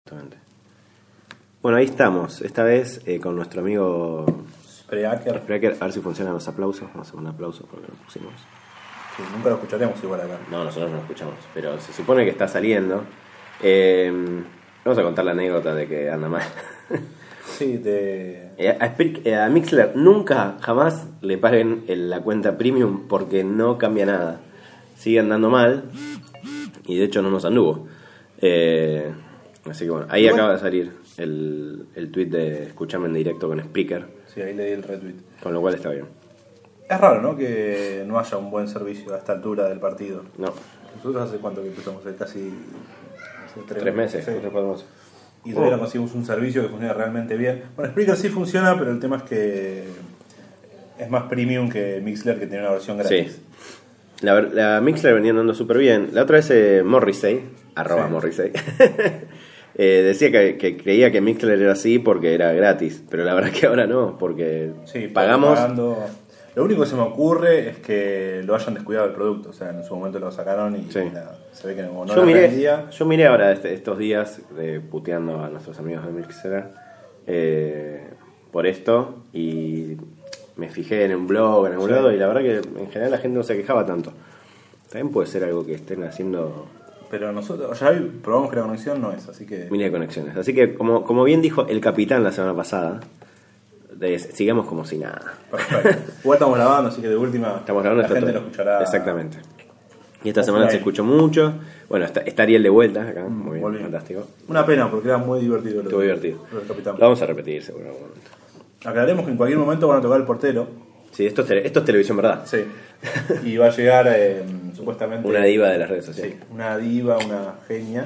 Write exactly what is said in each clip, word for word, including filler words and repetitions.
Exactamente. Bueno, ahí estamos. Esta vez eh, con nuestro amigo Spreaker. Spreaker. A ver si funcionan los aplausos. Vamos a hacer un aplauso porque lo pusimos. Sí, nunca lo escucharemos igual acá. No, nosotros no lo escuchamos. Pero se supone que está saliendo. Eh, vamos a contar la anécdota de que anda mal. Sí, de... Eh, a, Spreak- eh, a Mixler nunca, jamás le paguen el- la cuenta premium porque no cambia nada. Sigue andando mal y de hecho no nos anduvo. Eh, así que bueno, ahí Bueno. acaba de salir el, el tweet de escucharme en directo con Spreaker, Sí, ahí leí el retweet. con lo cual está bien. Es raro, ¿no? Que no haya un buen servicio a esta altura del partido. No, Nosotros hace cuánto que empezamos, hace casi... hace tres meses, sí. tres, cuatro meses. Y todavía Oh. no conseguimos un servicio que funcione realmente bien. Bueno, Spreaker sí funciona, pero el tema es que es más premium que Mixler, que tiene una versión gratis. Sí. La, ver- la Mixler venía andando súper bien. La otra vez eh, Morrissey, arroba Sí. Morrissey, eh, decía que, que creía que Mixler era así porque era gratis. Pero la verdad que ahora no, porque Sí, pagamos. pagando. Lo único que se me ocurre es que lo hayan descuidado el producto. O sea, en su momento lo sacaron y Sí. nada, se ve que no, no yo, la miré, vendía. yo miré ahora este- estos días de puteando a nuestros amigos de Mixler eh, por esto y me fijé en un blog, en algún Sí. lado, y la verdad que en general la gente no se quejaba tanto. También puede ser algo que estén haciendo Pero nosotros ya probamos que la conexión no es, así que... mini de conexiones. Así que, como, como bien dijo el capitán la semana pasada, de- sigamos como si nada. Perfecto. Igual estamos grabando, así que de última Estamos grabando la está gente todo- lo escuchará. Exactamente. Y esta semana Offline. se escuchó mucho. Bueno, está, está Ariel de vuelta acá. Muy bien, Volví. fantástico. Una pena, porque era muy divertido. Lo Estuvo de- divertido. lo del capitán. Lo vamos a repetir seguro en algún momento. Aclaremos que en cualquier momento van a tocar el portero. Sí, esto es, tele- esto es televisión, ¿verdad? Sí. Y va a llegar eh, supuestamente... Una diva de las redes sociales. Sí, una diva, una genia.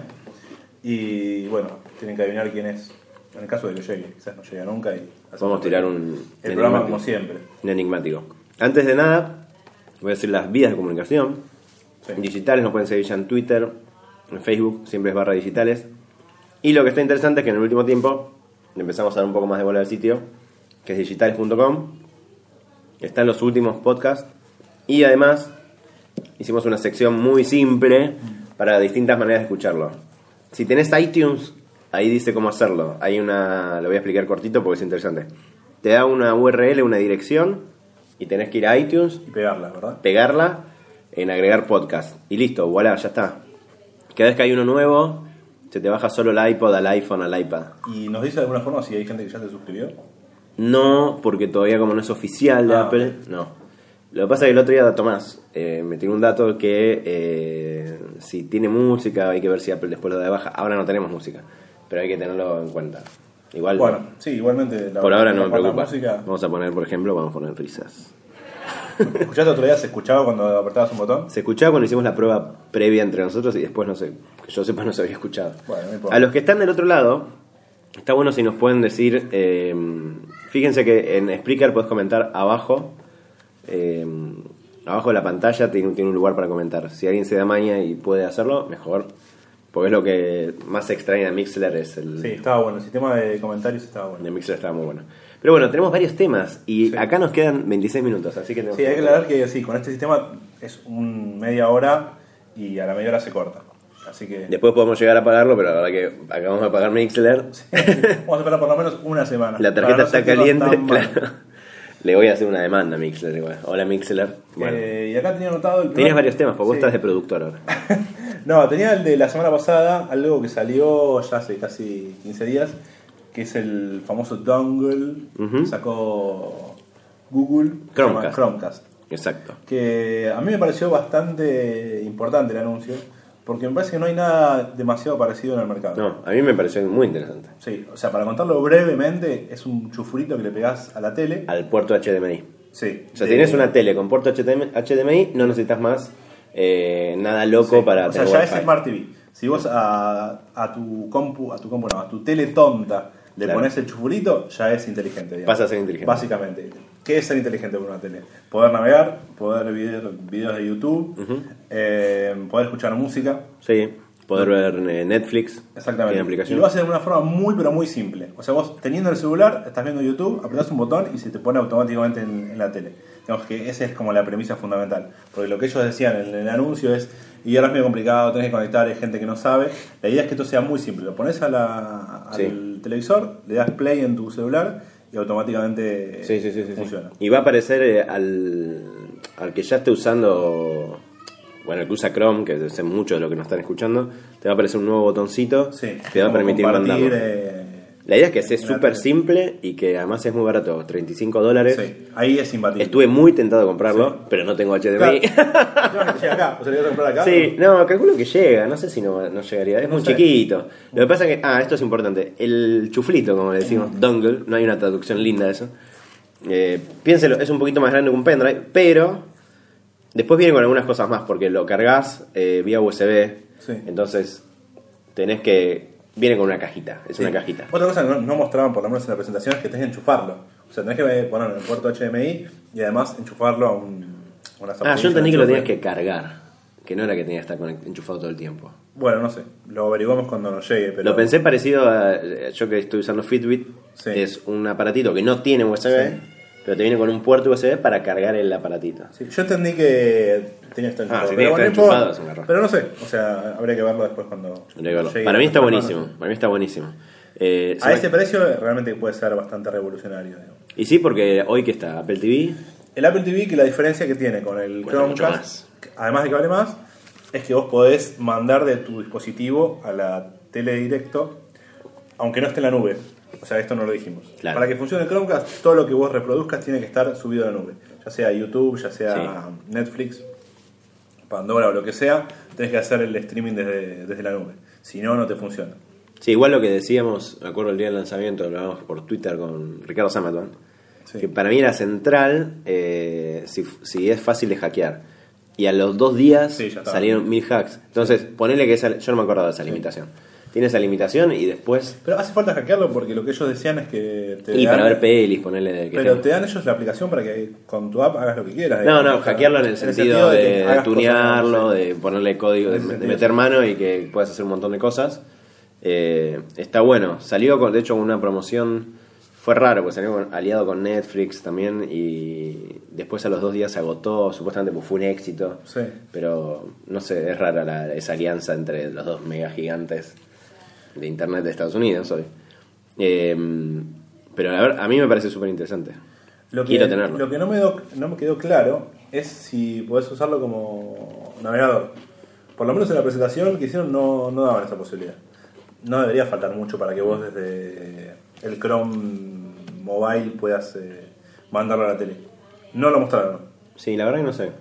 Y bueno, tienen que adivinar quién es. En el caso de que llegue, quizás no llega nunca. Y Vamos a tirar un El programa enigmático. como siempre. Un enigmático. Antes de nada, voy a decir las vías de comunicación. Sí. Digitales, nos pueden seguir ya en Twitter, en Facebook, siempre es barra digitales. Y lo que está interesante es que en el último tiempo le empezamos a dar un poco más de bola al sitio, que es digitales punto com. Están los últimos podcasts. Y además hicimos una sección muy simple para distintas maneras de escucharlo. Si tenés iTunes, ahí dice cómo hacerlo. Hay una, lo voy a explicar cortito porque es interesante. Te da una U R L, una dirección, y tenés que ir a iTunes, Y pegarla, ¿verdad? pegarla en agregar podcast. Y listo, voilà, ya está. Cada vez que hay uno nuevo, se te baja solo el iPod al iPhone, al iPad. Y nos dice de alguna forma si hay gente que ya se suscribió. No, porque todavía como no es oficial de Ah, Apple, no. Lo que pasa es que el otro día Tomás eh, me tiró un dato que eh, si tiene música, hay que ver si Apple después lo da de baja. Ahora no tenemos música, pero hay que tenerlo en cuenta. Igual, Bueno, sí, igualmente. La, por ahora no la me parte de preocupa. la música. Vamos a poner, por ejemplo, vamos a poner risas. ¿Escuchaste otro día? ¿Se escuchaba cuando apretabas un botón? Se escuchaba cuando hicimos la prueba previa entre nosotros y después no sé, que yo sepa no se había escuchado. Bueno, no importa. A los que están del otro lado, está bueno si nos pueden decir, eh, fíjense que en Spreaker puedes comentar abajo, eh, abajo de la pantalla tiene, tiene un lugar para comentar. Si alguien se da maña y puede hacerlo, mejor, porque es lo que más extraña a Mixler, es el Sí, estaba bueno. El sistema de comentarios estaba bueno. de Mixler estaba muy bueno. Pero bueno, tenemos varios temas y Sí. acá nos quedan veintiséis minutos, así que tenemos Sí, hay que aclarar que sí, con este sistema es un media hora y a la media hora se corta. Así que Después podemos llegar a pagarlo, pero la verdad que acabamos de pagar Mixler. vamos a esperar por lo menos una semana. La tarjeta para no está sentirnos caliente, tan mal. claro. Le voy a hacer una demanda a Mixler igual. Hola Mixler. Bueno, Eh, y acá tenía anotado el tenías primer- varios temas, porque vos Sí. estás de productor ahora. No, tenía el de la semana pasada, algo que salió ya hace casi quince días, que es el famoso dongle Ujú. que sacó Google, se llama Chromecast. Chromecast. Exacto. Que a mí me pareció bastante importante el anuncio, porque me parece que no hay nada demasiado parecido en el mercado. No, a mí me pareció muy interesante. Sí, o sea, para contarlo brevemente, es un chufurito que le pegás a la tele. Al puerto H D M I. Sí. O sea, de- si tienes una tele con puerto H D M I, no necesitas más eh, nada loco Sí, para o sea, tener ya es Wi-Fi. Smart T V. Si vos a, a tu compu, a tu compu no, a tu tele tonta le Claro. pones el chufurito, ya es inteligente. digamos. Pasa a ser inteligente. Básicamente. ¿Qué es ser inteligente por una tele? Poder navegar, poder ver videos de YouTube, Ujú. eh, poder escuchar música. Sí, poder ver eh, Netflix. Exactamente. Tiene Y aplicación. lo hace de una forma muy, pero muy simple. O sea, vos teniendo el celular, estás viendo YouTube, apretás un botón y se te pone automáticamente en, en la tele. Digamos que esa es como la premisa fundamental. Porque lo que ellos decían en el anuncio es, Y ahora es medio complicado, tenés que conectar, hay gente que no sabe. La idea es que esto sea muy simple. Lo pones a la, al Sí. televisor, le das play en tu celular y automáticamente Sí, sí, sí, sí, funciona. sí. Y va a aparecer eh, al, al que ya esté usando, bueno, el que usa Chrome, que es mucho de lo que nos están escuchando, te va a aparecer un nuevo botoncito Sí, que te va a como permitir compartir, mandarlo. eh, La idea es que sea en la súper tele. simple y que además es muy barato, treinta y cinco dólares. Sí, ahí es imbatible. Estuve muy tentado de comprarlo, Sí. pero no tengo H D Claro. M I. El tema es que llega acá. ¿O sea, le vas a comprar acá? Sí, no, calculo que llega, no sé si no, no llegaría, es No muy sé. chiquito. Lo que pasa es que, ah, esto es importante, el chuflito, como le decimos, dongle, no hay una traducción linda de eso. Eh, piénselo, es un poquito más grande que un pendrive, pero después viene con algunas cosas más, porque lo cargas eh, vía U S B, Sí. entonces tenés que, viene con una cajita, es Sí. una cajita. Otra cosa que no, no mostraban, por lo menos en la presentación, es que tenés que enchufarlo. O sea, tenés que ponerlo en el puerto H D M I y además enchufarlo a un. a una Ah, yo zapatilla entendí de que lo enchufe. tenías que cargar, que no era que tenía que estar conect- enchufado todo el tiempo. Bueno, no sé, lo averiguamos cuando nos llegue. Pero... Lo pensé parecido a yo que estoy usando Fitbit, Sí. es un aparatito que no tiene U S B, Sí. pero te viene con un puerto U S B para cargar el aparatito. Sí, yo entendí que tenía que estar enchufado. Ah, si pero, tiene que estar bueno, no enchufado, importa. es un garrón. Pero no sé, o sea, habría que verlo después cuando. Habría que verlo. llegue Para mí a está nuestras buenísimo, manos. para mí está buenísimo. Eh, se A me- ese precio realmente puede ser bastante revolucionario. Digamos. Y sí, porque hoy que está Apple T V, El Apple T V, que la diferencia que tiene con el Cuesta mucho Chromecast, más. además de que vale más, es que vos podés mandar de tu dispositivo a la tele directo, aunque no esté en la nube. O sea, esto no lo dijimos. Claro. Para que funcione el Chromecast, todo lo que vos reproduzcas tiene que estar subido a la nube. Ya sea YouTube, ya sea Netflix, Pandora o lo que sea, tenés que hacer el streaming desde, desde la nube. Si no, no te funciona. sí, igual lo que decíamos, me acuerdo el día del lanzamiento, lo hablábamos por Twitter con Ricardo Samatban, Sí. que para mí era central eh, si, si es fácil de hackear. Y a los dos días Sí, ya estaba. salieron mil hacks. Entonces, ponele que esa, yo no me acordaba de esa limitación. Tiene esa limitación y después... Pero hace falta hackearlo porque lo que ellos decían es que te Y dan- para ver pelis, ponele de que Pero tenga- te dan ellos la aplicación para que con tu app hagas lo que quieras. No, digamos. no, hackearlo en el sentido de, que de hagas tunearlo, cosas, de ponerle código, de, En ese de sentido, meter sí. mano y que puedas hacer un montón de cosas. Eh, está bueno. Salió, con, de hecho, con una promoción... Fue raro, porque salió con- aliado con Netflix también y después a los dos días se agotó, supuestamente pues fue un éxito. Sí. Pero, no sé, es rara la, esa alianza entre los dos mega gigantes de Internet de Estados Unidos hoy. Eh, pero la verdad, a mí me parece súper interesante. Lo que, Quiero tenerlo. Lo que no me, do- no me quedó claro es si podés usarlo como navegador. Por lo menos en la presentación que hicieron no, no daban esa posibilidad. No debería faltar mucho para que vos desde el Chrome Mobile puedas eh, mandarlo a la tele. No lo mostraron. Sí, la verdad que no sé.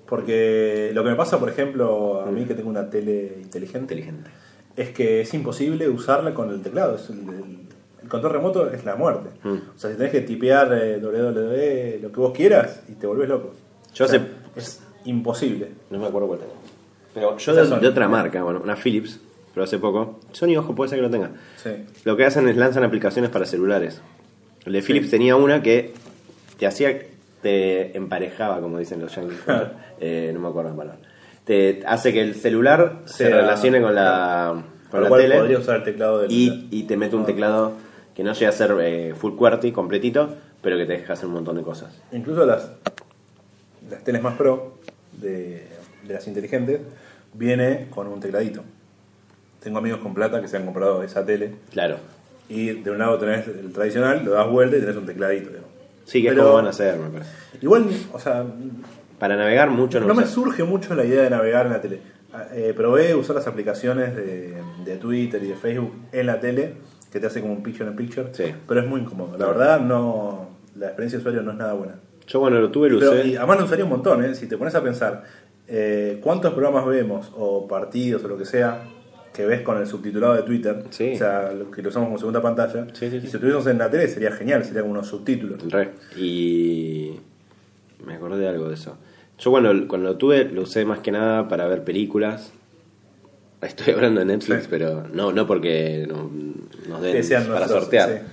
Porque lo que me pasa, por ejemplo, a mí que tengo una tele inteligente, Inteligente. es que es imposible usarla con el teclado. Es el, el- el control remoto es la muerte. Mm. O sea, si tenés que tipear eh, doble u doble u doble u, lo que vos quieras, y te volvés loco. Yo O sea, hace- es imposible. No me acuerdo cuál tengo. Pero yo Esa de, Sony. de otra marca, bueno, una Philips, pero hace poco. Sony, ojo, puede ser que lo tenga. Sí. Lo que hacen es lanzan aplicaciones para celulares. El de Philips Sí. tenía una que te hacía, te emparejaba, como dicen los yankees. eh, no me acuerdo la palabra. Te hace que el celular se Sea- relacione con la, con Con lo la cual tele podría usar el teclado del y, y te mete un teclado que no llega a ser eh, full QWERTY, completito, pero que te deja hacer un montón de cosas. Incluso las, las teles más pro de, de las inteligentes viene con un tecladito. Tengo amigos con plata que se han comprado esa tele Claro. y de un lado tenés el tradicional, lo das vuelta y tenés un tecladito. digamos. Sí, que Pero- es como van a hacer, me parece. Igual, o sea, Para navegar mucho no, no me usa. surge mucho la idea de navegar en la tele. Eh, probé usar las aplicaciones de, de Twitter y de Facebook en la tele, que te hace como un picture in picture, Sí. pero es muy incómodo. La verdad, no, la experiencia de usuario no es nada buena. Yo bueno, lo tuve, lo Pero, usé. y además lo usaría un montón, ¿eh? Si te pones a pensar eh, cuántos programas vemos, o partidos, o lo que sea, que ves con el subtitulado de Twitter, Sí. o sea, lo que lo usamos como segunda pantalla, Sí, sí, y sí. si lo tuviésemos en la tele sería genial, sería como unos subtítulos. Re. Y me acordé de algo de eso. Yo cuando, cuando lo tuve lo usé más que nada para ver películas. Estoy hablando de Netflix, Sí. pero no, no porque no- nos den Que sean para nuestros, sortear. sí.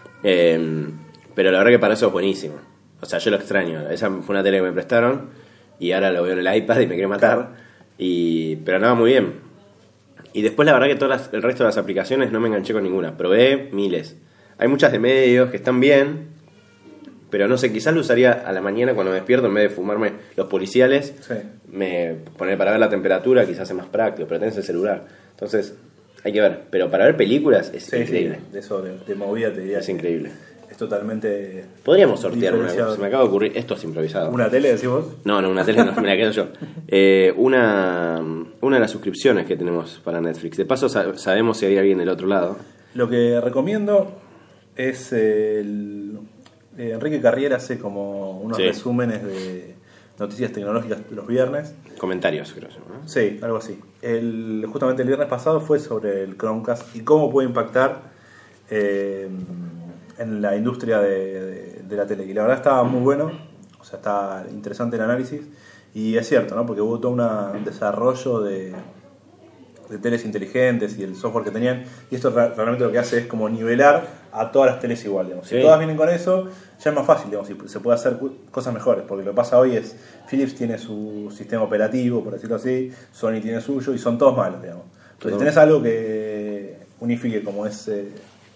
Eh, pero la verdad que para eso es buenísimo. O sea, yo lo extraño. Esa fue una tele que me prestaron y ahora lo veo en el iPad y me quiere matar. Y, pero andaba muy bien. Y después la verdad que todas las- el resto de las aplicaciones no me enganché con ninguna. Probé miles. Hay muchas de medios que están bien, pero no sé, quizás lo usaría a la mañana cuando me despierto, en vez de fumarme los policiales, Sí. me poner para ver la temperatura, quizás es más práctico, pero tenés el celular. Entonces, hay que ver. Pero para ver películas es Sí, increíble. sí, de eso, de, de movida te diría. Es que increíble. Es totalmente. Podríamos sortear una, diferenciado. se me acaba de ocurrir, esto es improvisado. ¿Una tele, decís vos? No, no, una tele no, me la quedo yo. Eh, una, una de las suscripciones que tenemos para Netflix. De paso sa- sabemos si hay alguien del otro lado. Lo que recomiendo es el. eh, Enrique Carriera hace como unos Sí. resúmenes de noticias tecnológicas los viernes. Comentarios, creo yo, ¿no? Sí, algo así. El, justamente el viernes pasado fue sobre el Chromecast y cómo puede impactar eh, en la industria de, de, de la tele. Y la verdad estaba muy bueno, o sea, está interesante el análisis. Y es cierto, ¿no? Porque hubo todo una, un desarrollo de, de teles inteligentes y el software que tenían. Y esto re- realmente lo que hace es como nivelar a todas las teles igual. Digamos. Si Sí. todas vienen con eso, ya es más fácil, digamos, y se puede hacer cu- cosas mejores. Porque lo que pasa hoy es, Philips tiene su sistema operativo, por decirlo así, Sony tiene suyo, y son todos malos, digamos. Entonces, si tenés algo que unifique como es eh,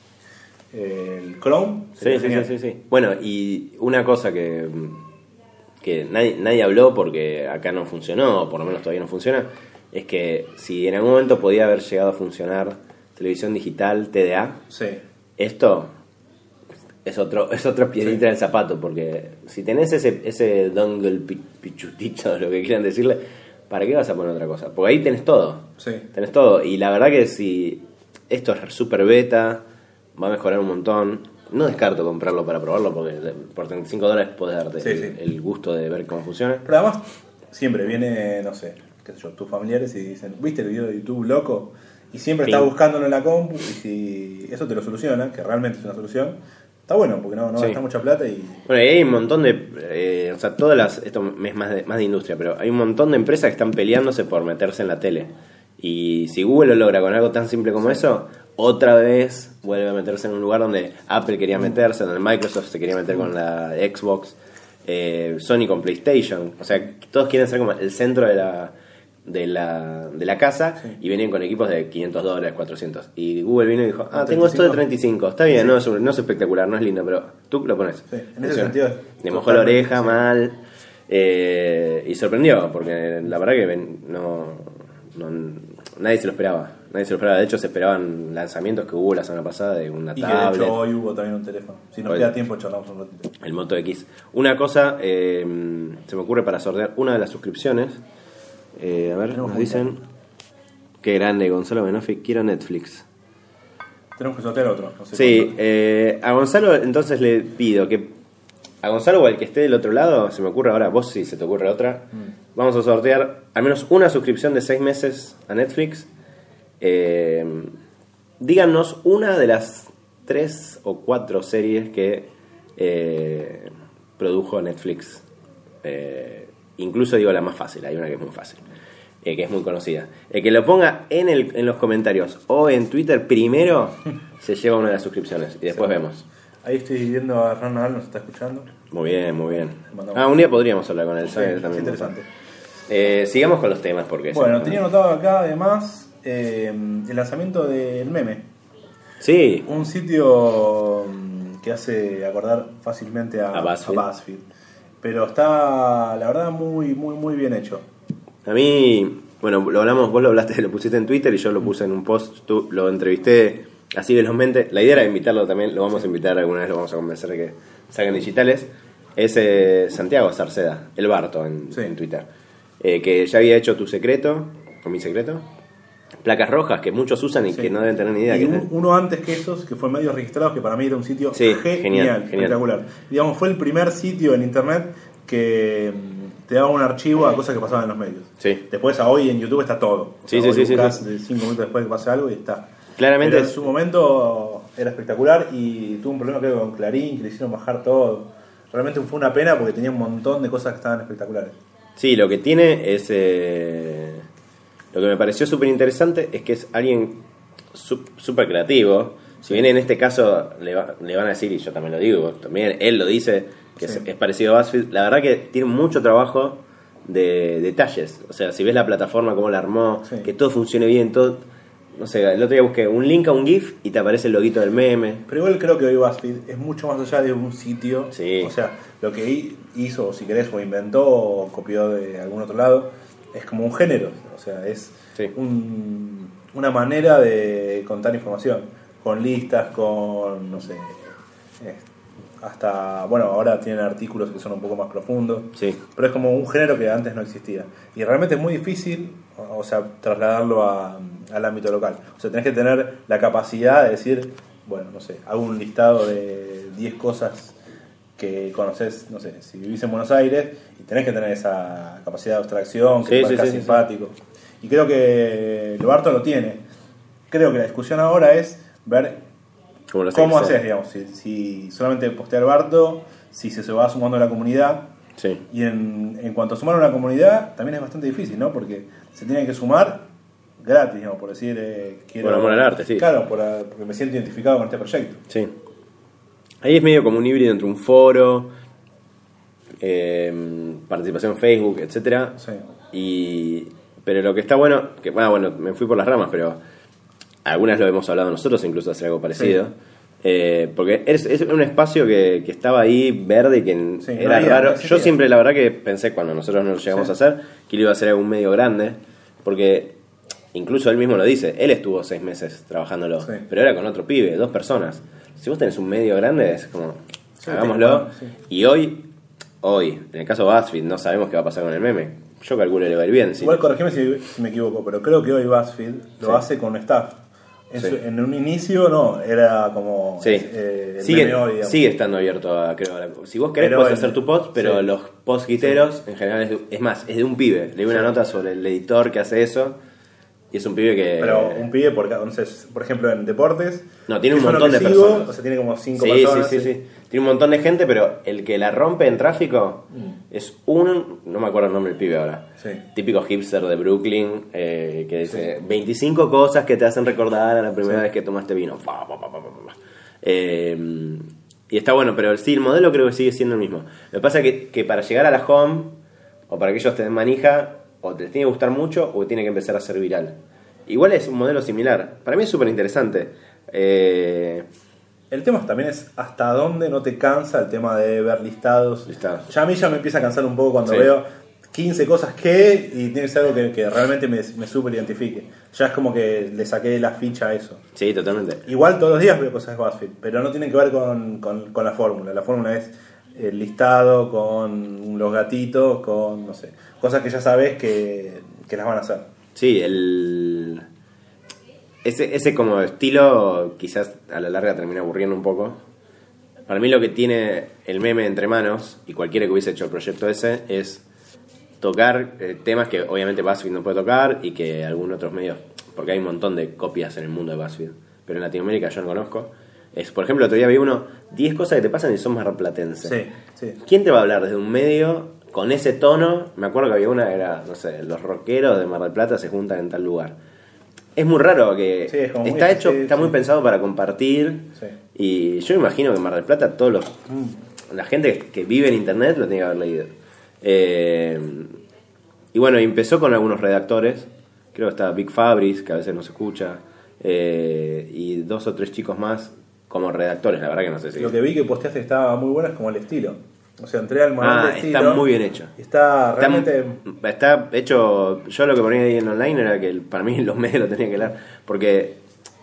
el Chrome, Sí, sería sí, sí, genial. sí, sí. Bueno, y una cosa que, que nadie, nadie habló porque acá no funcionó, o por lo menos todavía no funciona, es que si en algún momento podía haber llegado a funcionar televisión digital, T D A, Sí. esto es otro es otra piedrita del zapato, porque si tenés ese ese dongle pi- pichutito, lo que quieran decirle, ¿para qué vas a poner otra cosa? Porque ahí tenés todo. Sí. Tenés todo. Y la verdad que si esto es super beta, va a mejorar un montón. No descarto comprarlo para probarlo, porque por treinta y cinco dólares podés darte Sí, el, sí. el gusto de ver cómo funciona. Pero además, siempre viene, no sé, qué sé yo, tus familiares y dicen, ¿viste el video de YouTube loco? Y siempre Sí. estás buscándolo en la compu, y si eso te lo soluciona, que realmente es una solución, está bueno, porque no, no Sí. gasta mucha plata y... Bueno, y hay un montón de... eh, o sea, todas las... Esto es más de, más de industria, pero hay un montón de empresas que están peleándose por meterse en la tele. Y si Google lo logra con algo tan simple como eso, otra vez vuelve a meterse en un lugar donde Apple quería meterse, donde Microsoft se quería meter con la Xbox, eh, Sony con PlayStation. O sea, todos quieren ser como el centro de la... De la, de la casa, Sí. y venían con equipos de quinientos dólares, cuatrocientos. Y Google vino y dijo: Ah, ¿treinta y tengo esto de cinco? treinta y cinco. Está bien, Sí. no, es, un- no es espectacular, no es lindo, pero tú lo pones. Sí, en ese Funciona. sentido es Le mojó la totalmente, oreja sí. mal. eh, y sorprendió, porque la verdad que ven- no, no- nadie se lo esperaba. Nadie se lo esperaba. De hecho, se esperaban lanzamientos que hubo la semana pasada de una Y que de tablet. hecho hoy hubo también un teléfono. Si nos Hoy. queda tiempo, charlamos un ratito. El Moto X. Una cosa, eh, se me ocurre para sortear una de las suscripciones. Eh, a ver, Tenemos nos un dicen. Qué grande, Gonzalo Benofi. Quiero Netflix. Tenemos que sortear otro. No sé Sí, cuándo. eh, a Gonzalo entonces le pido que. A Gonzalo o al que esté del otro lado, se me ocurre ahora, vos si se te ocurre otra, vamos a sortear al menos una suscripción de seis meses a Netflix. Eh, díganos una de las tres o cuatro series que eh, produjo Netflix. Eh, incluso digo la más fácil, hay una que es muy fácil, eh, que es muy conocida. El que lo ponga en, el, en los comentarios o en Twitter primero se lleva una de las suscripciones y después Sí. vemos. Ahí estoy viendo a Hernán Nadal, nos está escuchando. Muy bien, muy bien. Mandamos. Ah, un día podríamos hablar con él, Sí, ¿sabes? es También. interesante. Eh, sigamos con los temas porque... Bueno, se- tenía anotado acá además eh, el lanzamiento del Meme. Sí, Un sitio mm, que hace acordar fácilmente a, A BuzzFeed. a BuzzFeed. Pero está, la verdad, muy, muy, muy bien hecho. a mí, bueno, lo hablamos, vos lo hablaste, lo pusiste en Twitter y yo lo puse en un post, tú lo entrevisté así velozmente. La idea era invitarlo también, lo vamos a invitar alguna vez, lo vamos a convencer de que salgan digitales. Es eh, Santiago Sarceda, el Barto en, Sí. en Twitter, eh, que ya había hecho Tu Secreto, o Mi Secreto, Placas Rojas, que muchos usan y Sí. que no deben tener ni idea. Y que un- es. uno antes que esos, que fue Medios Registrados, que para mí era un sitio Sí, genial, genial, genial. espectacular. Digamos, fue el primer sitio en internet que mm, te daba un archivo a cosas que pasaban en los medios. Sí. Después, a hoy en YouTube está todo. O Sí, sea, sí, hoy sí, sí, buscas sí. de cinco minutos después que pasa algo y está. Claramente Pero en es- su momento era espectacular y tuvo un problema creo con Clarín, que le hicieron bajar todo. Realmente fue una pena porque tenía un montón de cosas que estaban espectaculares. Sí, lo que tiene es... eh, lo que me pareció súper interesante es que es alguien su- súper creativo. Si bien en este caso le, va- le van a decir, y yo también lo digo, también él lo dice, que Sí. es, es parecido a BuzzFeed, la verdad que tiene mucho trabajo de detalles. O sea, si ves la plataforma, cómo la armó, Sí. que todo funcione bien, todo no sé, el otro día busqué un link a un GIF y te aparece el loguito del meme. Pero igual creo que hoy BuzzFeed es mucho más allá de un sitio. Sí. O sea, lo que hizo, si querés, o inventó o copió de algún otro lado, es como un género. O sea, es Sí. un, una manera de contar información. Con listas, con, no sé, eh, hasta, bueno, ahora tienen artículos que son un poco más profundos. Sí. Pero es como un género que antes no existía. Y realmente es muy difícil, o sea, trasladarlo a, al ámbito local. O sea, tenés que tener la capacidad de decir, bueno, no sé, hago un listado de diez cosas que conoces, no sé, si vivís en Buenos Aires, y tenés que tener esa capacidad de abstracción, que Sí, te parezca sí, sí, simpático. Sí. Y creo que Lobarto lo tiene. Creo que la discusión ahora es ver Como lo cómo sé, haces, digamos, si, si solamente postear Barto, si se, se va sumando a la comunidad. Sí. Y en, en cuanto a sumar a una comunidad, también es bastante difícil, ¿no? Porque se tienen que sumar gratis, digamos, por decir, eh, quiero... Por amor al arte, sí. Claro, por, porque me siento identificado con este proyecto. Sí. Ahí es medio como un híbrido entre un foro, eh, participación en Facebook, etcétera. Sí. Y pero lo que está bueno, que bueno, bueno, me fui por las ramas, pero algunas lo hemos hablado nosotros, incluso hacer algo parecido. Sí. Eh, porque es, es un espacio que, que estaba ahí verde y que Sí, era no había, raro. no Yo existía. siempre, la verdad, que pensé cuando nosotros no lo llegamos Sí. a hacer que lo iba a hacer algún medio grande, porque incluso él mismo lo dice, él estuvo seis meses trabajándolo, Sí. pero era con otro pibe, dos personas. Si vos tenés un medio grande, es como, Sí, hagámoslo. sí. Y hoy, hoy, en el caso de BuzzFeed, no sabemos qué va a pasar con el meme. Yo calculo que le va a ir bien. Si Igual corregime si, si me equivoco, pero creo que hoy BuzzFeed lo Sí. hace con staff. En, Sí. su- en un inicio no, era como Sí, eh, el sigue, meme hoy, digamos. sigue estando abierto a, creo, a la- si vos querés Pero podés en- hacer tu post, pero sí. los post guiteros en general es, de- es más, es de un pibe. Leí una nota sobre el editor que hace eso y es un pibe que... Pero un pibe por cada, entonces, por ejemplo, en deportes. No, tiene un que es uno montón que de sigo, personas. O sea, tiene como cinco Sí, personas. sí, sí, sí. Tiene un montón de gente, pero el que la rompe en tráfico Mm. es un... No me acuerdo el nombre del pibe ahora. Sí. Típico hipster de Brooklyn, eh, que dice veinticinco cosas que te hacen recordar a la primera Sí. vez que tomaste vino. Pa, pa, pa, pa, pa, pa. Eh, y está bueno, pero sí, el modelo creo que sigue siendo el mismo. Lo que pasa es que, que para llegar a la home, o para que ellos te den manija, o te tiene que gustar mucho, o tiene que empezar a ser viral. Igual es un modelo similar. Para mí es súper interesante. Eh, El tema también es hasta dónde no te cansa el tema de ver listados. Listados. Ya a mí ya me empieza a cansar un poco cuando Sí. veo quince cosas que y tiene que ser algo que, que realmente me, me súper identifique. Ya es como que le saqué la ficha a eso. sí, totalmente. Igual todos los días veo cosas de BuzzFeed, pero no tienen que ver con, con, con la fórmula. La fórmula es el listado con los gatitos, con, no sé, cosas que ya sabes que, que las van a hacer. Sí, el... Ese, ese como estilo quizás a la larga termina aburriendo un poco. Para mí lo que tiene el meme entre manos, y cualquiera que hubiese hecho el proyecto ese, es tocar eh, temas que obviamente BuzzFeed no puede tocar y que algunos otros medios, porque hay un montón de copias en el mundo de BuzzFeed, pero en Latinoamérica yo no conozco. Es, por ejemplo, el otro día vi uno, diez cosas que te pasan y son marplatenses. Sí, sí. ¿Quién te va a hablar desde un medio con ese tono? Me acuerdo que había una que era, no sé, los rockeros de Mar del Plata se juntan en tal lugar. Es muy raro que Sí, es como muy está hecho, así, está sí. muy pensado para compartir. Sí. Y yo me imagino que en Mar del Plata todos los la gente que vive en internet lo tiene que haber leído. Eh, y bueno, y empezó con algunos redactores. Creo que está Big Fabris, que a veces no se escucha, eh, y dos o tres chicos más como redactores. La verdad que no sé si Lo que vi que posteaste estaba muy bueno es como el estilo. O sea, entré al manual Ah, de estilo. está muy bien hecho. Está Está, realmente... está hecho. Yo lo que ponía ahí en online era que el- para mí los medios lo tenían que leer. Porque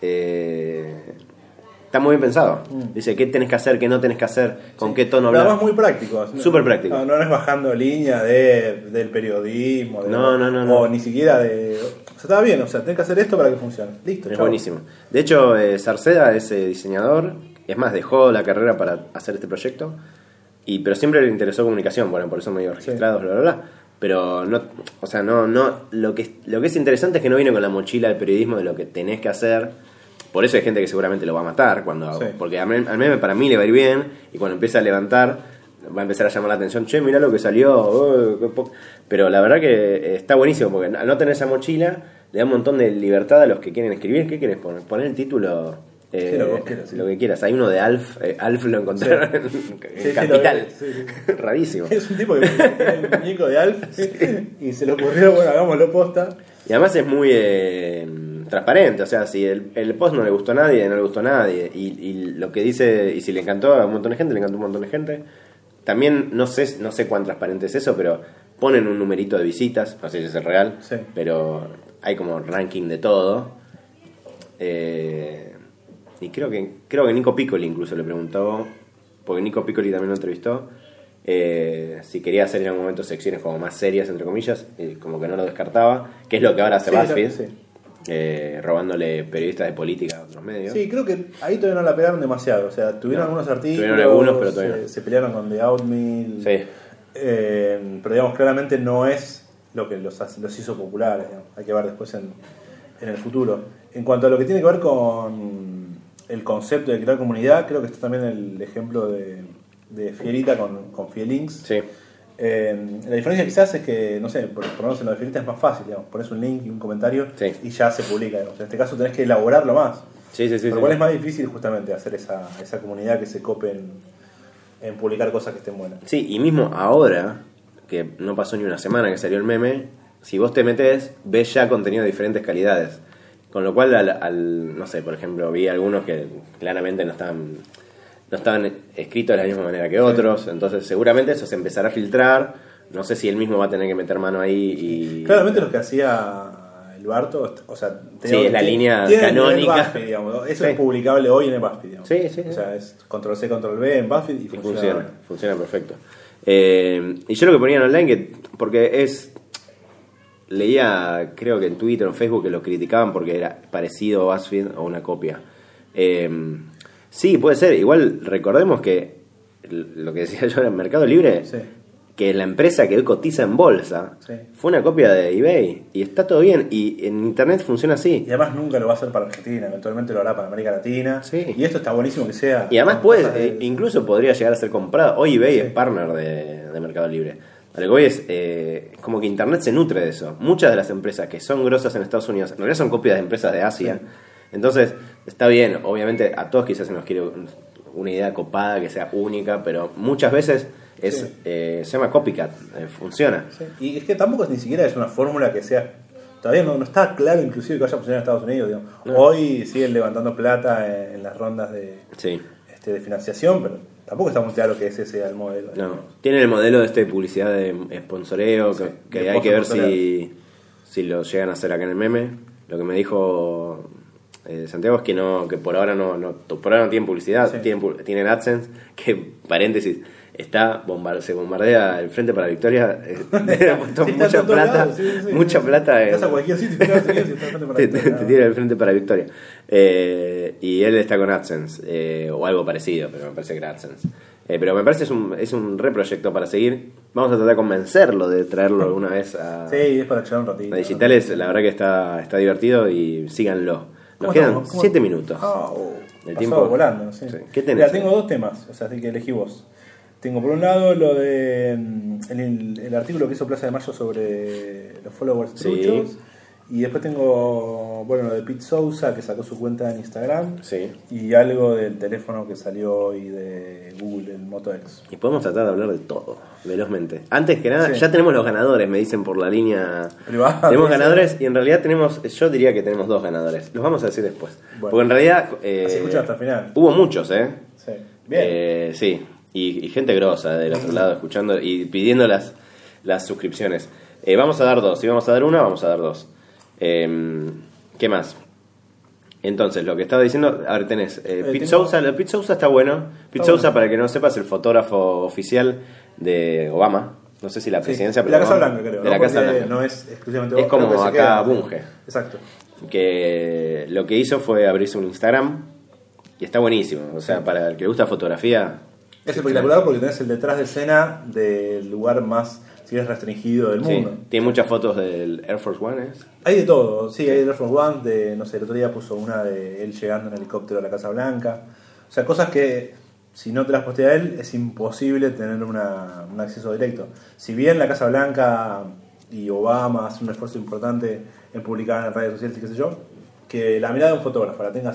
eh, está muy bien pensado. Mm. Dice qué tenés que hacer, qué no tenés que hacer, con qué tono Pero hablar. además muy práctico. Súper práctico. No, no es bajando línea de, del periodismo. De, No, no, no, O no. ni siquiera de... O sea, está bien. O sea, tenés que hacer esto para que funcione. Listo, Es chao. buenísimo. De hecho, eh, Sarceda es eh, diseñador. Es más, dejó la carrera para hacer este proyecto. Y, pero siempre le interesó comunicación. Bueno, por eso medio registrados, bla, bla, bla. Pero no, o sea, no, no, lo que, lo que es interesante es que no viene con la mochila del periodismo de lo que tenés que hacer. Por eso hay gente que seguramente lo va a matar cuando hago. Sí. Porque al meme, al meme para mí le va a ir bien. Y cuando empieza a levantar, va a empezar a llamar la atención. Che, mirá lo que salió. oh, qué po-". Pero la verdad que está buenísimo. Porque al no tener esa mochila, le da un montón de libertad a los que quieren escribir. ¿Qué quieres poner? Poner el título. Eh, Sí, lo que vos quieras, sí. lo que quieras. Hay uno de Alf. eh, Alf lo encontraron en, en Sí, sí, Capital. lo vi, sí, sí. Rarísimo. Es un tipo que tiene el muñeco de Alf y se le ocurrió, bueno, hagámoslo posta. Y además es muy... eh, transparente, o sea, si el, el post no le gustó a nadie, no le gustó a nadie, y, y lo que dice, y si le encantó a un montón de gente, le encantó a un montón de gente. También, no sé, no sé cuán transparente es eso, pero ponen un numerito de visitas, no sé si es el real, Sí. pero hay como ranking de todo. Eh, y creo que creo que Nico Piccoli incluso le preguntó, porque Nico Piccoli también lo entrevistó, eh, si quería hacer en algún momento secciones como más serias, entre comillas, y como que no lo descartaba, que es lo que ahora hace Sí, BuzzFeed, sí. eh, robándole periodistas de política a otros medios. Sí, creo que ahí todavía no la pegaron demasiado. O sea, tuvieron No, algunos artículos, tuvieron algunos, pero todavía se, no. se pelearon con The Outmill. Sí. Eh, pero digamos, claramente no es lo que los, hace- los hizo populares. Digamos. Hay que ver después en, en el futuro. En cuanto a lo que tiene que ver con el concepto de crear comunidad, creo que está también el ejemplo de, de Fierita con, con Fielinks. Sí. Eh, la diferencia quizás es que, no sé, por, por lo menos en lo de Fierita es más fácil, digamos, pones un link y un comentario Sí. y ya se publica. Digamos. En este caso tenés que elaborarlo más. Sí, sí, sí. Por lo sí. cual es más difícil justamente hacer esa, esa comunidad que se cope en, en publicar cosas que estén buenas. Sí, y mismo ahora, que no pasó ni una semana que salió el meme, si vos te metés, ves ya contenido de diferentes calidades. Con lo cual, al, al- no sé, por ejemplo, vi algunos que claramente no estaban, no estaban escritos de la misma manera que otros, entonces seguramente eso se empezará a filtrar. No sé si él mismo va a tener que meter mano ahí y... Claramente lo que hacía el Barto, o sea, Sí, es la tiene- línea tiene el nivel canónica. BuzzFeed, digamos. Eso Sí. es publicable hoy en el BuzzFeed, digamos. Sí, sí, O sí. sea, es control C, control V en BuzzFeed y, Y funciona. funciona, funciona perfecto. Eh, y yo lo que ponía en online, que, porque es... Leía, creo que en Twitter o en Facebook, que lo criticaban porque era parecido a BuzzFeed o una copia. Eh, sí, puede ser. Igual recordemos que lo que decía yo era Mercado Libre, Sí. que la empresa que hoy cotiza en bolsa Sí. fue una copia de eBay y está todo bien. Y en Internet funciona así. Y además nunca lo va a hacer para Argentina, eventualmente lo hará para América Latina. Sí. Y esto está buenísimo que sea. Y además con puede, cosas de- eh, incluso podría llegar a ser comprado. Hoy eBay Sí. es partner de, de Mercado Libre. A lo que voy es eh, como que Internet se nutre de eso. Muchas de las empresas que son grosas en Estados Unidos, en realidad son copias de empresas de Asia. Sí. Entonces, está bien, obviamente a todos quizás se nos quiere una idea copada, que sea única, pero muchas veces es Sí. eh, se llama copycat, eh, funciona. Sí. Y es que tampoco es, ni siquiera es una fórmula que sea. Todavía no, no está claro, inclusive, que vaya a funcionar en Estados Unidos. Digamos. No. Hoy siguen levantando plata en, en las rondas de, Sí. este, de financiación, pero tampoco está muy claro que ese sea el modelo. No, tienen el modelo de este de publicidad de sponsoreo, que, Sí, que de hay que ver post-sponsoreo. si, si lo llegan a hacer acá en el meme. Lo que me dijo eh, Santiago es que no, que por ahora no, no por ahora no tienen publicidad, Sí. tienen, pu- tienen AdSense, que paréntesis, está bombar, se bombardea el Frente para la Victoria, eh, le han puesto Sí, está mucha en todos plata, lados, sí, sí, mucha sí. plata en, Vas a cualquier sitio, Estados Unidos y está frente para te, la te, Victoria. te tira el Frente para la Victoria. Eh, y él está con AdSense, eh, o algo parecido, pero me parece que era AdSense. Eh, pero me parece es un, es un reproyecto para seguir. Vamos a tratar de convencerlo de traerlo alguna vez a, Sí, es para echar un ratito. a digitales. La verdad que está, está divertido y síganlo. ¿Cómo Nos quedan estamos? ¿Cómo- siete minutos. Ah, oh, El pasó tiempo- volando, sí. Sí. ¿Qué tenés? Mira, tengo dos temas, o sea, así que elegí vos. Tengo por un lado lo de mm, el, el artículo que hizo Plaza de Mayo sobre los followers Sí. truchos. Y después tengo, bueno, lo de Pete Sousa, que sacó su cuenta en Instagram. Sí. Y algo del teléfono que salió hoy de Google, el Moto X. Y podemos tratar de hablar de todo, velozmente. Antes que nada, Sí. ya tenemos los ganadores, me dicen por la línea. Privada, Tenemos sí. ganadores y en realidad tenemos, yo diría que tenemos dos ganadores. Los vamos a decir después. Bueno. Porque en realidad eh, Así escuchan hasta el final. hubo muchos, ¿eh? Sí. Bien. Eh, sí, y, y gente grosa del otro lado escuchando y pidiendo las, las suscripciones. Eh, vamos a dar dos, si vamos a dar una, vamos a dar dos. Eh, ¿Qué más? Entonces, lo que estaba diciendo, a ver, tenés eh, Pete tengo- Sousa, el Pete Sousa está bueno. Pete Está Sousa, bueno. para el que no sepa, es el fotógrafo oficial de Obama. No sé si la Sí, presidencia, de pero la Casa Obama. Blanca, creo. De la ¿no? Casa Porque Blanca. No es exclusivamente Es como creo que se acá queda- Bunge. Exacto. Que lo que hizo fue abrirse un Instagram y está buenísimo. O sea, Sí. para el que le gusta fotografía. Es espectacular porque tenés el detrás de escena del lugar más, si es restringido del Sí, mundo. tiene muchas fotos del Air Force One. ¿eh? Hay de todo, sí, hay de Air Force One, de, no sé, el otro día puso una de él llegando en helicóptero a la Casa Blanca. O sea, cosas que si no te las postea él es imposible tener una, un acceso directo. Si bien la Casa Blanca y Obama hacen un esfuerzo importante en publicar en redes sociales y qué sé yo, que la mirada de un fotógrafo la tengas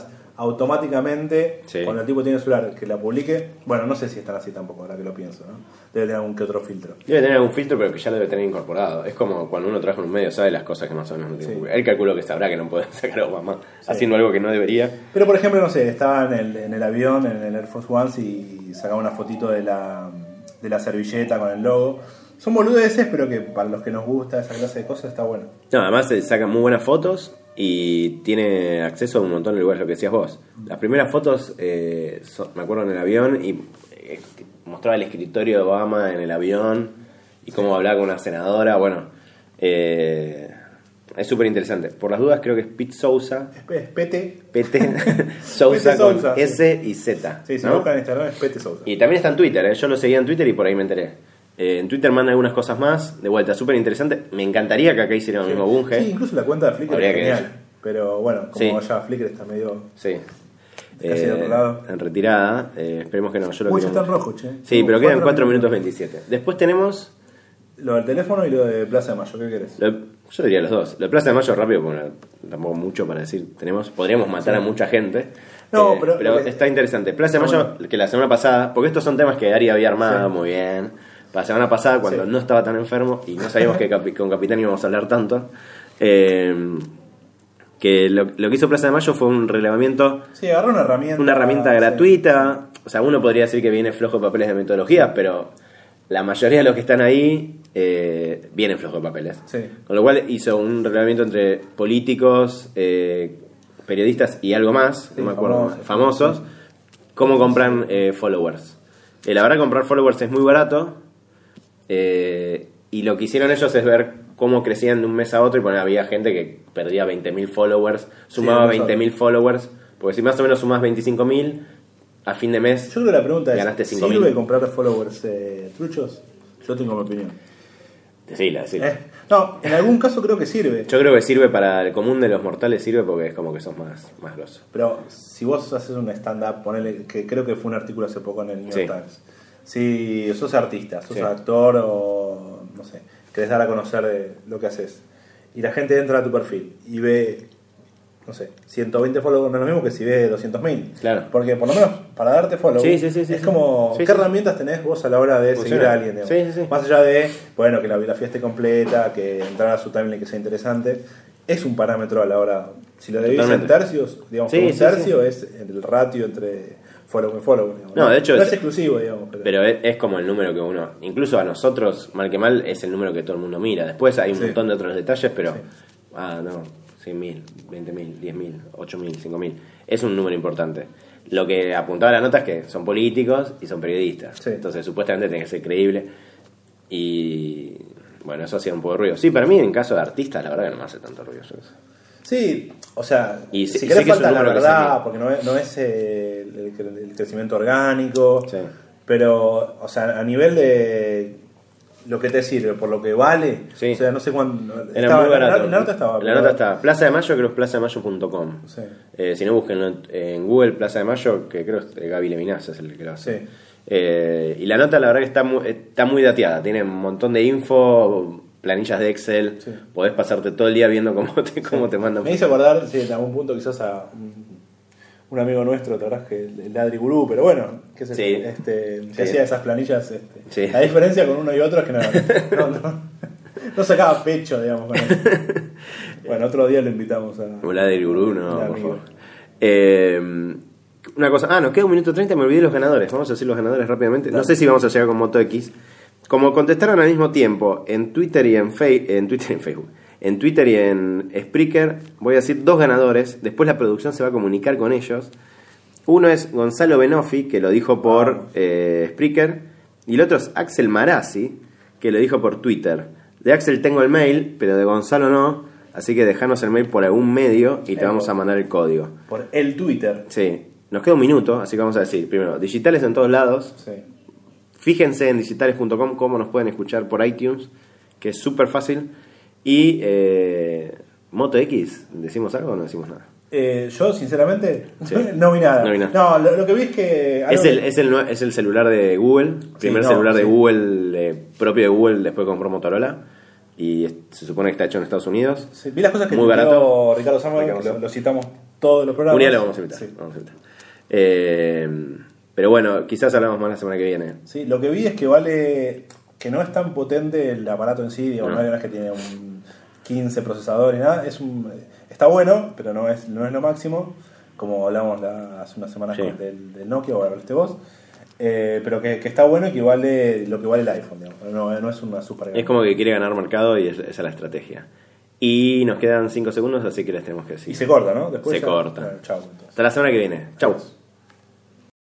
automáticamente, Sí. cuando el tipo tiene el celular, que la publique. Bueno, no sé si están así tampoco, ahora que lo pienso, ¿no? Debe tener algún que otro filtro. Debe tener algún filtro, pero que ya lo debe tener incorporado. Es como cuando uno trabaja en un medio, sabe las cosas que más o menos no tiene. Sí. Él calculó que sabrá que no puede sacar a Obama Sí. haciendo algo que no debería. Pero por ejemplo, no sé, estaba en el, en el avión, en el Air Force One, y sacaba una fotito de la, de la servilleta con el logo. Son boludeces, pero que para los que nos gusta esa clase de cosas está bueno. No, además se sacan muy buenas fotos y tiene acceso a un montón de lugares, lo que decías vos. Las primeras fotos, eh, son- me acuerdo en el avión, y eh, mostraba el escritorio de Obama en el avión y cómo hablaba con una senadora. Bueno, eh, es súper interesante. Por las dudas, creo que es Pete Sousa. Es, es Pete. Pete Sousa Pete con Sousa, S y Z. Sí, si ¿no? lo buscan en Instagram es Pete Sousa. Y también está en Twitter, ¿eh? Yo lo seguía en Twitter y por ahí me enteré. Eh, en Twitter manda algunas cosas más, de vuelta, súper interesante. Me encantaría que acá hicieran lo mismo Bunge. Sí, incluso la cuenta de Flickr Habría es que genial. ver. Pero bueno, como Sí. ya Flickr está medio Sí. casi de otro lado. En retirada, eh, esperemos que no. Yo lo Uy, ya quiero está en mucho. rojo, che. Sí, Como pero quedan cuatro cuatro minutos veintisiete. Después tenemos. Lo del teléfono y lo de Plaza de Mayo, ¿qué querés? Lo- yo diría los dos. Lo de Plaza de Mayo rápido, porque tampoco mucho para decir. Tenemos, podríamos matar a mucha gente. No, Eh, pero- pero lo que- está interesante. Plaza de Está Mayo, que la semana pasada, porque estos son temas que Ari había armado Sí. muy bien. Para la semana pasada, cuando Sí. no estaba tan enfermo y no sabíamos que capi- con Capitán íbamos a hablar tanto, eh, que lo, lo que hizo Plaza de Mayo fue un relevamiento, Sí, agarró una herramienta. una herramienta sí. gratuita. O sea, uno podría decir que viene flojo de papeles de metodología, pero la mayoría de los que están ahí eh, vienen flojo de papeles. Sí. Con lo cual hizo un relevamiento entre políticos, eh, periodistas y algo más, Sí, no me acuerdo, famosos. famosos, cómo compran eh, followers. Eh, la verdad, comprar followers es muy barato. Eh, y lo que hicieron ellos es ver cómo crecían de un mes a otro y poner, había gente que perdía veinte mil followers, sumaba Sí, veinte mil followers, porque si más o menos sumás veinticinco mil, a fin de mes Yo creo que la pregunta ganaste es: cinco ¿sirve mil. comprar followers eh, truchos? Yo tengo mi opinión. Decila, decila. ¿Eh? No, en algún caso creo que sirve. Yo creo que sirve para el común de los mortales, sirve porque es como que sos más, más grosso. Pero si vos haces un stand-up, ponele, que creo que fue un artículo hace poco en el New York Sí. Times. Si sos artista, sos Sí. actor o no sé, querés dar a conocer eh, lo que haces, y la gente entra a tu perfil y ve, no sé, ciento veinte followers, no es lo mismo que si ve doscientos mil. Claro. Porque por lo menos para darte follow, Sí, sí, sí, sí, es sí. como, Sí, ¿qué sí. herramientas tenés vos a la hora de Funciona. seguir a alguien? digamos? Sí, sí, sí. Más allá de, bueno, que la biografía esté completa, que entrar a su timeline que sea interesante, es un parámetro a la hora. Si lo dividís en Totalmente. tercios, digamos, Sí, que un sí, tercio es el ratio entre follow y follow. Digamos, No, de hecho no es- es exclusivo, digamos. Pero, Pero es, es como el número que uno, incluso a nosotros, mal que mal, es el número que todo el mundo mira. Después hay un Sí. montón de otros detalles, pero, Sí. ah, no, cien mil, veinte mil, diez mil, ocho mil, cinco mil. Es un número importante. Lo que apuntaba la nota es que son políticos y son periodistas. Sí. Entonces, supuestamente tiene que ser creíble. Y bueno, eso hacía un poco de ruido. Sí, para mí, en caso de artistas, la verdad que no me hace tanto ruido. Yo qué sé. sí, o sea, Y si sé- querés sé que es un falta la número que verdad, se porque no es, no es eh, el, el- el crecimiento orgánico, Sí. pero, o sea, a nivel de lo que te sirve, por lo que vale, Sí. o sea, no sé cuánto. Era estaba- muy la- barato. La, la nota estaba. La pero- nota está. Plaza de Mayo, creo que es plaza de mayo punto com. Sí. Eh, si no, búsquenlo en, en Google, Plaza de Mayo, que creo que es Gaby Levinas es el que lo hace. Sí. Eh, y la nota, la verdad, que está muy, está muy dateada. Tiene un montón de info, planillas de Excel. Sí. Podés pasarte todo el día viendo cómo te, cómo te mandan. Me hizo acordar, sí, en algún punto quizás a un, un amigo nuestro, te acordás que el Adri Gurú, pero bueno, qué sé yo, Sí. este, que Sí. hacía esas planillas. Este. Sí. La diferencia con uno y otro es que no, no, no, no sacaba pecho, digamos, con eso. Bueno, otro día lo invitamos a. Hola del gurú, un no, por amigo. favor. Eh, una cosa, ah, nos queda un minuto treinta, me olvidé los ganadores. Vamos a decir los ganadores rápidamente. No sé si vamos a llegar con Moto X. Como contestaron al mismo tiempo en Twitter y en, Fe- en Twitter y en Facebook, en Twitter y en Spreaker, voy a decir dos ganadores. Después la producción se va a comunicar con ellos. Uno es Gonzalo Benofi, que lo dijo por eh, Spreaker, y el otro es Axel Marazzi, que lo dijo por Twitter. De Axel tengo el mail, pero de Gonzalo no, así que dejanos el mail por algún medio y te vamos a mandar el código. Por el Twitter. Sí, nos queda un minuto, así que vamos a decir, primero, digitales en todos lados. Sí. Fíjense en digitales punto com cómo nos pueden escuchar por iTunes, que es súper fácil. Y eh, Moto X, ¿decimos algo o no decimos nada? Eh, yo, sinceramente, Sí. no vi nada. No vi nada. No, lo, lo que vi es que. Es algo- el, es, el, nue- es el celular de Google, primer no, celular de sí. Google, eh, propio de Google, después compró Motorola. Y es- se supone que está hecho en Estados Unidos. Sí, vi las cosas que Muy tuiteó barato. Ricardo Samuel, Ricardo lo, Samuel. lo citamos todos los programas. Un día lo vamos a invitar. Sí. Vamos a invitar. Eh, pero bueno, quizás hablamos más la semana que viene. Sí, lo que vi es que vale, que no es tan potente el aparato en sí, digamos, No. no es que tiene un quince procesadores ni nada, es un, está bueno, pero no es, no es lo máximo, como hablamos la, hace unas semanas Sí. con del, del Nokia, o hablaste vos, eh, pero que, que está bueno y que vale lo que vale el iPhone, digamos, no, no es una super Es como que quiere ganar mercado y es- esa es la estrategia. Y nos quedan cinco segundos, así que les tenemos que decir. Y se corta, ¿no? Después Se ya- corta. bueno, chao, entonces. Hasta la semana que viene. Chau. Adiós.